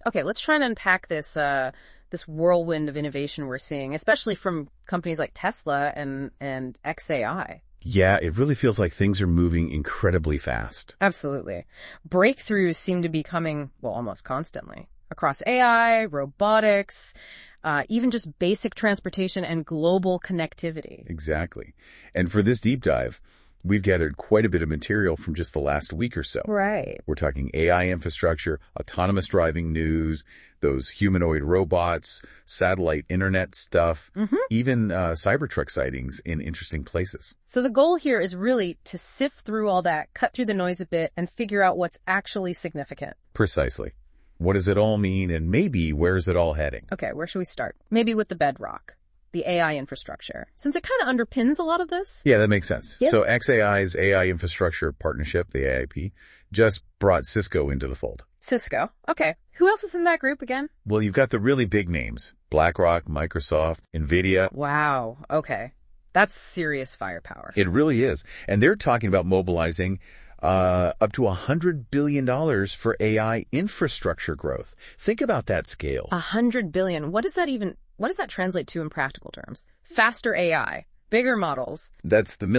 Okay, let's try and unpack this whirlwind of innovation we're seeing, especially from companies like Tesla and xAI. Yeah, it really feels like things are moving incredibly fast. Absolutely. Breakthroughs seem to be coming, well, almost constantly across AI, robotics, even just basic transportation and global connectivity. Exactly. And for this deep dive, we've gathered quite a bit of material from just the last week or so. Right. We're talking AI infrastructure, autonomous driving news, those humanoid robots, satellite internet stuff, even Cybertruck sightings in interesting places. So the goal here is really to sift through all that, cut through the noise a bit, and figure out what's actually significant. Precisely. What does it all mean, and maybe where's it all heading? Okay, where should we start? Maybe with the bedrock, the AI infrastructure, since it kind of underpins a lot of this. Yeah, that makes sense. Yeah. So xAI's AI infrastructure partnership, the AIP, just brought Cisco into the fold. Cisco. Okay. Who else is in that group again? Well, you've got the really big names, BlackRock, Microsoft, NVIDIA. Wow. Okay. That's serious firepower. It really is. And they're talking about mobilizing up to $100 billion for AI infrastructure growth. Think about that scale. $100 billion. What does that translate to in practical terms? Faster AI, bigger models. That's the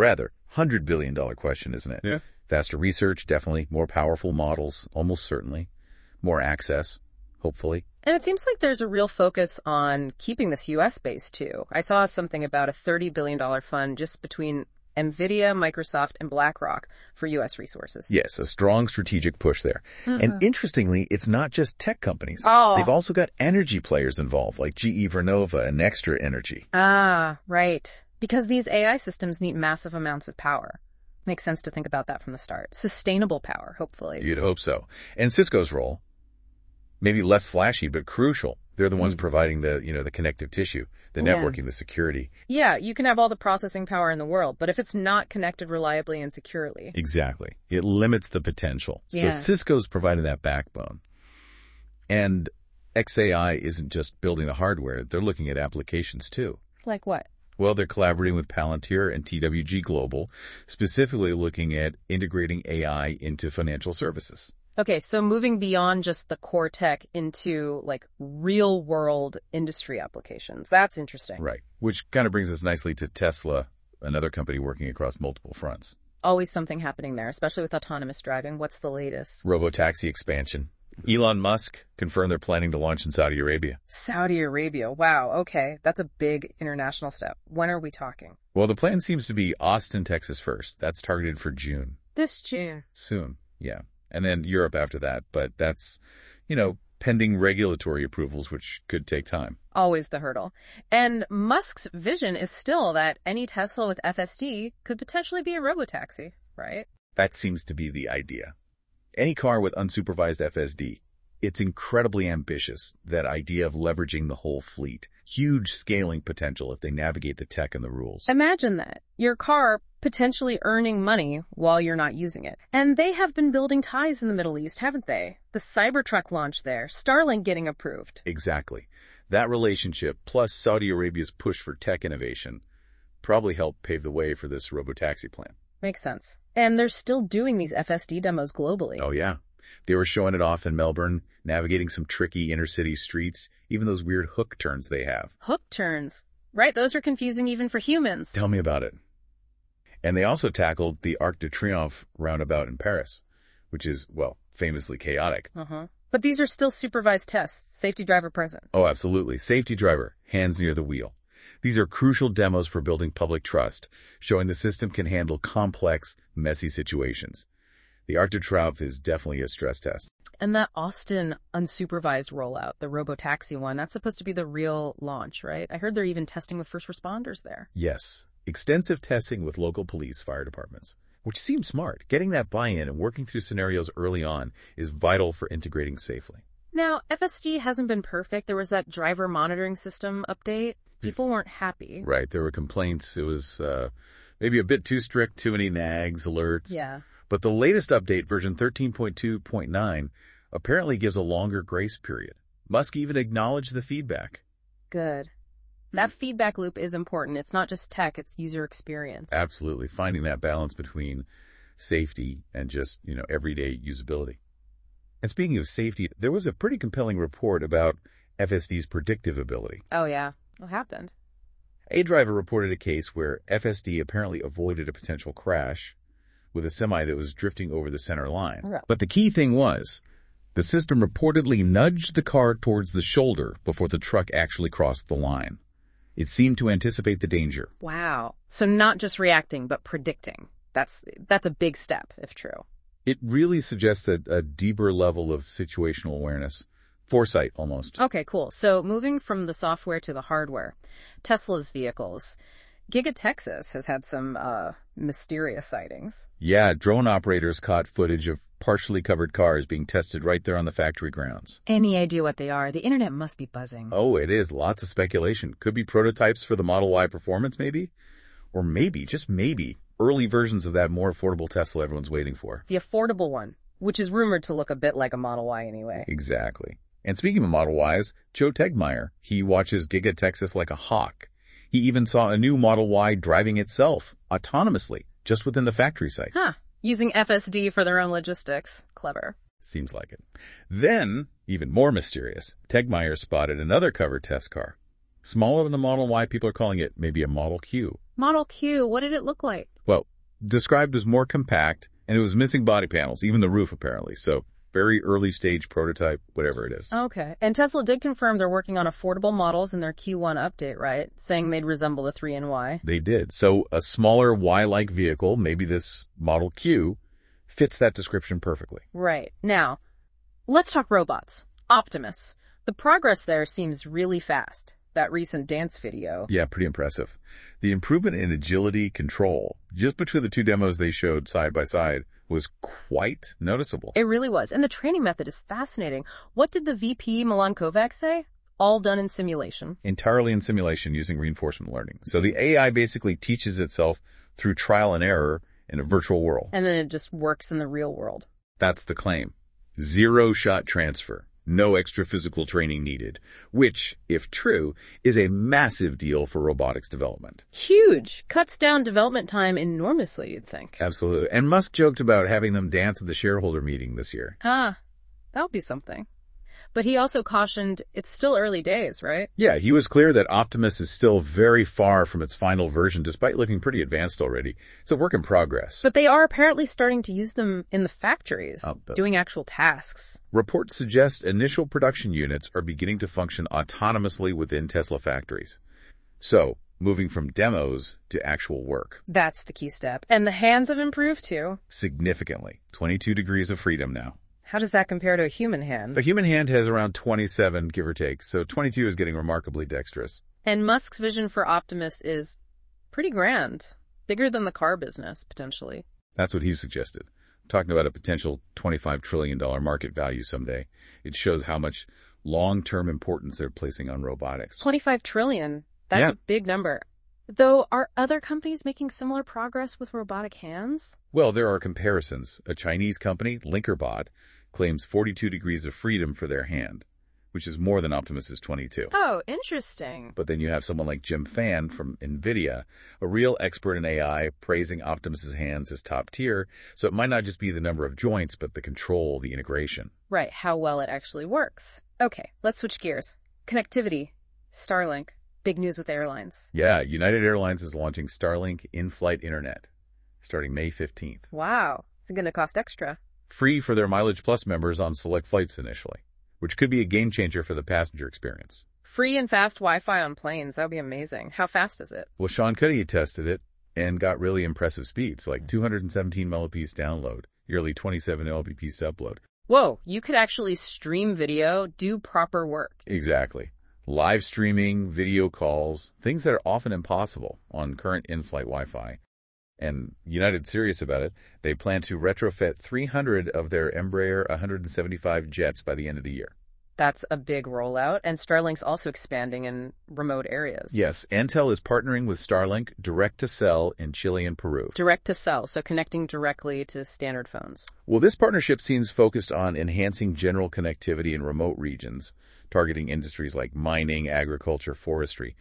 $100 billion question, isn't it? Yeah. Faster research, definitely. More powerful models, almost certainly. More access, hopefully. And it seems like there's a real focus on keeping this U.S. based too. I saw something about a $30 billion fund just between NVIDIA, Microsoft, and BlackRock for U.S. resources. Yes, a strong strategic push there. And interestingly, it's not just tech companies. Oh. They've also got energy players involved, like GE Vernova and Extra Energy. Ah, right. Because these AI systems need massive amounts of power. Makes sense to think about that from the start. Sustainable power, hopefully. You'd hope so. And Cisco's role, maybe less flashy, but crucial. They're the ones providing the connective tissue, the networking, the security. Yeah, you can have all the processing power in the world, but if it's not connected reliably and securely. Exactly. It limits the potential. Yeah. So Cisco's providing that backbone. And xAI isn't just building the hardware. They're looking at applications too. Like what? Well, they're collaborating with Palantir and TWG Global, specifically looking at integrating AI into financial services. Okay, so moving beyond just the core tech into like real world industry applications. That's interesting. Right. Which kind of brings us nicely to Tesla, another company working across multiple fronts. Always something happening there, especially with autonomous driving. What's the latest? Robotaxi expansion. Elon Musk confirmed they're planning to launch in Saudi Arabia. Saudi Arabia. Wow. Okay. That's a big international step. When are we talking? Well, the plan seems to be Austin, Texas first. That's targeted for June. This June. Soon. Yeah. And then Europe after that. But that's, pending regulatory approvals, which could take time. Always the hurdle. And Musk's vision is still that any Tesla with FSD could potentially be a robotaxi, right? That seems to be the idea. Any car with unsupervised FSD. It's incredibly ambitious, that idea of leveraging the whole fleet. Huge scaling potential if they navigate the tech and the rules. Imagine that. Your car potentially earning money while you're not using it. And they have been building ties in the Middle East, haven't they? The Cybertruck launch there, Starlink getting approved. Exactly. That relationship, plus Saudi Arabia's push for tech innovation, probably helped pave the way for this robotaxi plan. Makes sense. And they're still doing these FSD demos globally. Oh, yeah. They were showing it off in Melbourne, navigating some tricky inner-city streets, even those weird hook turns they have. Hook turns. Right, those are confusing even for humans. Tell me about it. And they also tackled the Arc de Triomphe roundabout in Paris, which is, well, famously chaotic. But these are still supervised tests, safety driver present. Oh, absolutely. Safety driver, hands near the wheel. These are crucial demos for building public trust, showing the system can handle complex, messy situations. The Arc de Triomphe is definitely a stress test. And that Austin unsupervised rollout, the robotaxi one, that's supposed to be the real launch, right? I heard they're even testing with first responders there. Yes. Extensive testing with local police, fire departments, which seems smart. Getting that buy-in and working through scenarios early on is vital for integrating safely. Now, FSD hasn't been perfect. There was that driver monitoring system update. People weren't happy. Right. There were complaints. It was maybe a bit too strict, too many nags, alerts. Yeah. But the latest update, version 13.2.9, apparently gives a longer grace period. Musk even acknowledged the feedback. Good. That feedback loop is important. It's not just tech, it's user experience. Absolutely. Finding that balance between safety and just, everyday usability. And speaking of safety, there was a pretty compelling report about FSD's predictive ability. Oh, yeah. What happened? A driver reported a case where FSD apparently avoided a potential crash with a semi that was drifting over the center line. Right. But the key thing was, the system reportedly nudged the car towards the shoulder before the truck actually crossed the line. It seemed to anticipate the danger. Wow. So not just reacting, but predicting. That's a big step, if true. It really suggests a deeper level of situational awareness. Foresight, almost. Okay, cool. So moving from the software to the hardware, Tesla's vehicles. Giga Texas has had some mysterious sightings. Yeah, drone operators caught footage of partially covered cars being tested right there on the factory grounds. Any idea what they are? The internet must be buzzing. Oh, it is. Lots of speculation. Could be prototypes for the Model Y Performance, maybe? Or maybe, just maybe, early versions of that more affordable Tesla everyone's waiting for. The affordable one, which is rumored to look a bit like a Model Y anyway. Exactly. And speaking of Model Ys, Joe Tegmeyer, he watches Giga Texas like a hawk. He even saw a new Model Y driving itself, autonomously, just within the factory site. Huh. Using FSD for their own logistics. Clever. Seems like it. Then, even more mysterious, Tegmeyer spotted another covered test car. Smaller than the Model Y, people are calling it maybe a Model Q. Model Q, what did it look like? Well, described as more compact, and it was missing body panels, even the roof apparently, so very early stage prototype, whatever it is. Okay. And Tesla did confirm they're working on affordable models in their Q1 update, right? Saying they'd resemble the 3 and Y. They did. So a smaller Y-like vehicle, maybe this Model Q, fits that description perfectly. Right. Now, let's talk robots. Optimus. The progress there seems really fast. That recent dance video. Yeah, pretty impressive. The improvement in agility control, just between the two demos they showed side by side, was quite noticeable. It really was. And the training method is fascinating. What did the VP, Milan Kovac, say? All done in simulation. Entirely in simulation using reinforcement learning. So the AI basically teaches itself through trial and error in a virtual world. And then it just works in the real world. That's the claim. Zero-shot transfer. No extra physical training needed, which, if true, is a massive deal for robotics development. Huge. Cuts down development time enormously, you'd think. Absolutely. And Musk joked about having them dance at the shareholder meeting this year. That would be something. But he also cautioned it's still early days, right? Yeah, he was clear that Optimus is still very far from its final version, despite looking pretty advanced already. It's a work in progress. But they are apparently starting to use them in the factories, doing actual tasks. Reports suggest initial production units are beginning to function autonomously within Tesla factories. So, moving from demos to actual work. That's the key step. And the hands have improved too. Significantly. 22 degrees of freedom now. How does that compare to a human hand? The human hand has around 27, give or take, so 22 is getting remarkably dexterous. And Musk's vision for Optimus is pretty grand. Bigger than the car business, potentially. That's what he suggested. Talking about a potential $25 trillion market value someday. It shows how much long-term importance they're placing on robotics. 25 trillion. That's a big number. Though, are other companies making similar progress with robotic hands? Well, there are comparisons. A Chinese company, Linkerbot, claims 42 degrees of freedom for their hand, which is more than Optimus's 22. Oh, interesting. But then you have someone like Jim Fan from NVIDIA, a real expert in AI, praising Optimus's hands as top tier, so it might not just be the number of joints, but the control, the integration. Right, how well it actually works. Okay, let's switch gears. Connectivity. Starlink. Big news with airlines. Yeah, United Airlines is launching Starlink in-flight internet, starting May 15th. Wow, it's going to cost extra. Free for their Mileage Plus members on select flights initially, which could be a game changer for the passenger experience. Free and fast Wi-Fi on planes, that would be amazing. How fast is it? Well, Sean Cuddy tested it and got really impressive speeds, like 217 Mbps download, nearly 27 Mbps upload. Whoa, you could actually stream video, do proper work. Exactly. Live streaming, video calls, things that are often impossible on current in-flight Wi-Fi. And United's serious about it. They plan to retrofit 300 of their Embraer 175 jets by the end of the year. That's a big rollout, and Starlink's also expanding in remote areas. Yes, Entel is partnering with Starlink direct to sell in Chile and Peru. Direct to sell, so connecting directly to standard phones. Well, this partnership seems focused on enhancing general connectivity in remote regions, targeting industries like mining, agriculture, forestry.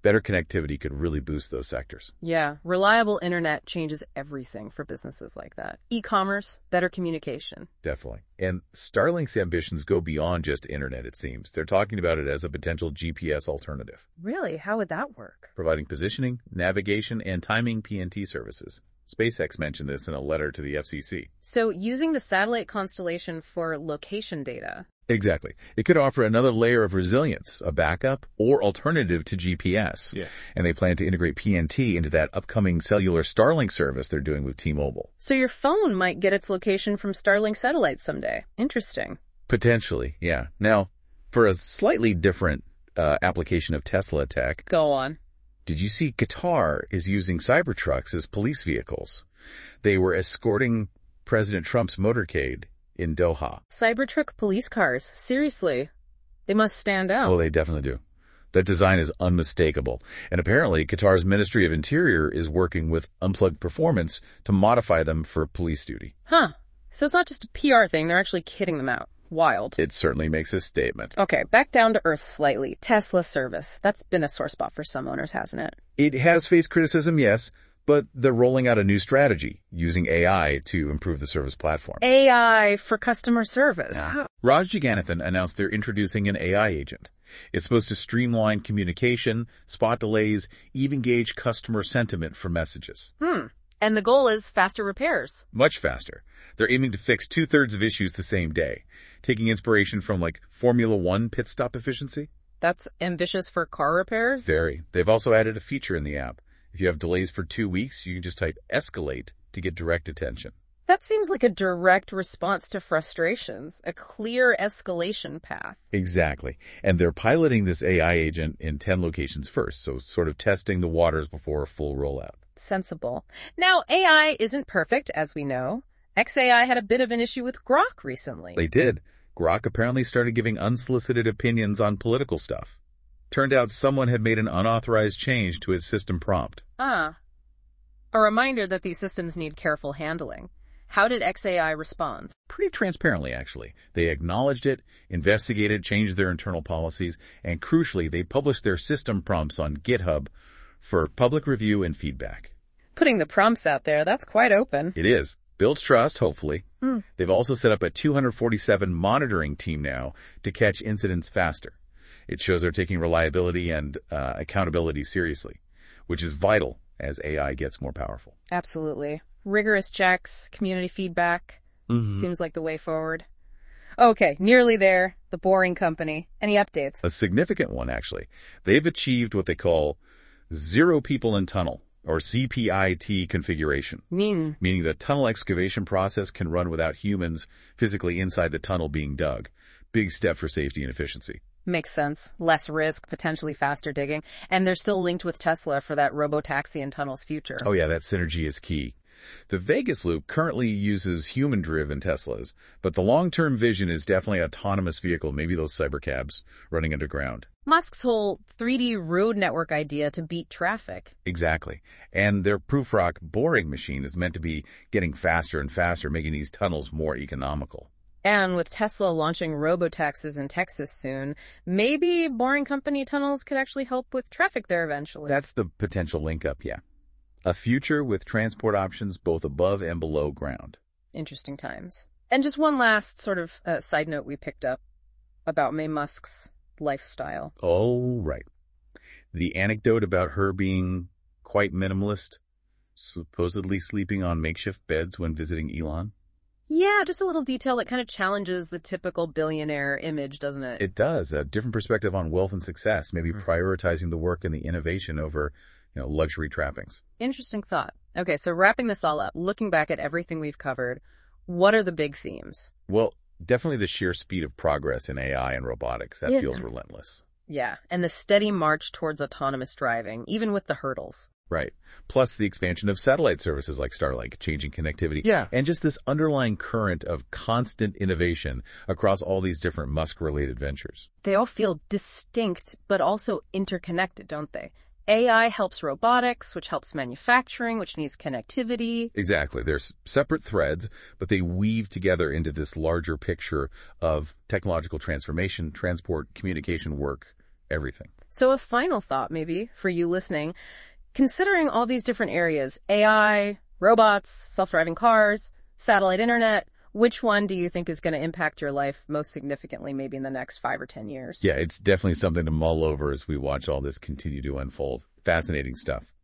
Better connectivity could really boost those sectors. Yeah, reliable internet changes everything for businesses like that. E-commerce, better communication. Definitely. And Starlink's ambitions go beyond just internet, it seems. They're talking about it as a potential GPS alternative, Really? How would that work? providing positioning, navigation, and timing PNT services. SpaceX mentioned this in a letter to the FCC. So using the satellite constellation for location data. Exactly. It could offer another layer of resilience, a backup, or alternative to GPS. Yeah. And they plan to integrate PNT into that upcoming cellular Starlink service they're doing with T-Mobile. So your phone might get its location from Starlink satellites someday. Interesting. Potentially, yeah. Now, for a slightly different application of Tesla tech, Go on. did you see Qatar is using Cybertrucks as police vehicles? They were escorting President Trump's motorcade in Doha. Cybertruck police cars. Seriously. They must stand out. Well, they definitely do. That design is unmistakable. And apparently, Qatar's Ministry of Interior is working with Unplugged Performance to modify them for police duty. Huh. So it's not just a PR thing. They're actually kitting them out. Wild. It certainly makes a statement. Okay, back down to earth slightly. Tesla service. That's been a sore spot for some owners, hasn't it? It has faced criticism, yes, but they're rolling out a new strategy using AI to improve the service platform. AI for customer service. Yeah. Raj Jagannathan announced they're introducing an AI agent. It's supposed to streamline communication, spot delays, even gauge customer sentiment for messages. And the goal is faster repairs. Much faster. They're aiming to fix 2/3 of issues the same day, taking inspiration from like Formula One pit stop efficiency. That's ambitious for car repairs? Very. They've also added a feature in the app. If you have delays for 2 weeks, you can just type escalate to get direct attention. That seems like a direct response to frustrations, a clear escalation path. Exactly. And they're piloting this AI agent in 10 locations first, so sort of testing the waters before a full rollout. Sensible. Now, AI isn't perfect, as we know. XAI had a bit of an issue with Grok recently. They did. Grok apparently started giving unsolicited opinions on political stuff. Turned out someone had made an unauthorized change to its system prompt. A reminder that these systems need careful handling. How did XAI respond? Pretty transparently, actually. They acknowledged it, investigated, changed their internal policies, and crucially, they published their system prompts on GitHub for public review and feedback. Putting the prompts out there, that's quite open. It is. Builds trust, hopefully. They've also set up a 247 monitoring team now to catch incidents faster. It shows they're taking reliability and accountability seriously, which is vital as AI gets more powerful. Absolutely. Rigorous checks, community feedback. Seems like the way forward. Okay, nearly there. The Boring Company. Any updates? A significant one, actually. They've achieved what they call zero people in tunnel, or CPIT configuration, meaning the tunnel excavation process can run without humans physically inside the tunnel being dug. Big step for safety and efficiency. Makes sense. Less risk, potentially faster digging. And they're still linked with Tesla for that robotaxi in tunnels future. Oh yeah, that synergy is key. The Vegas Loop currently uses human-driven Teslas, but the long-term vision is definitely autonomous vehicle, maybe those cybercabs running underground. Musk's whole 3D road network idea to beat traffic. Exactly. And their Prufrock boring machine is meant to be getting faster and faster, making these tunnels more economical. And with Tesla launching robotaxis in Texas soon, maybe Boring Company tunnels could actually help with traffic there eventually. That's the potential link-up, yeah. A future with transport options both above and below ground. Interesting times. And just one last sort of side note we picked up about May Musk's lifestyle. Oh, right. The anecdote about her being quite minimalist, supposedly sleeping on makeshift beds when visiting Elon. Yeah, just a little detail that kind of challenges the typical billionaire image, doesn't it? It does. A different perspective on wealth and success, maybe prioritizing the work and the innovation over, luxury trappings. Interesting thought. Okay, so wrapping this all up, looking back at everything we've covered, what are the big themes? Well, definitely the sheer speed of progress in AI and robotics. That feels relentless. Yeah, and the steady march towards autonomous driving, even with the hurdles. Right. Plus the expansion of satellite services like Starlink, changing connectivity. Yeah. And just this underlying current of constant innovation across all these different Musk-related ventures. They all feel distinct, but also interconnected, don't they? AI helps robotics, which helps manufacturing, which needs connectivity. Exactly. There's separate threads, but they weave together into this larger picture of technological transformation, transport, communication work, everything. So a final thought maybe for you listening, considering all these different areas, AI, robots, self-driving cars, satellite internet, which one do you think is going to impact your life most significantly maybe in the next 5 or 10 years? Yeah, it's definitely something to mull over as we watch all this continue to unfold. Fascinating stuff.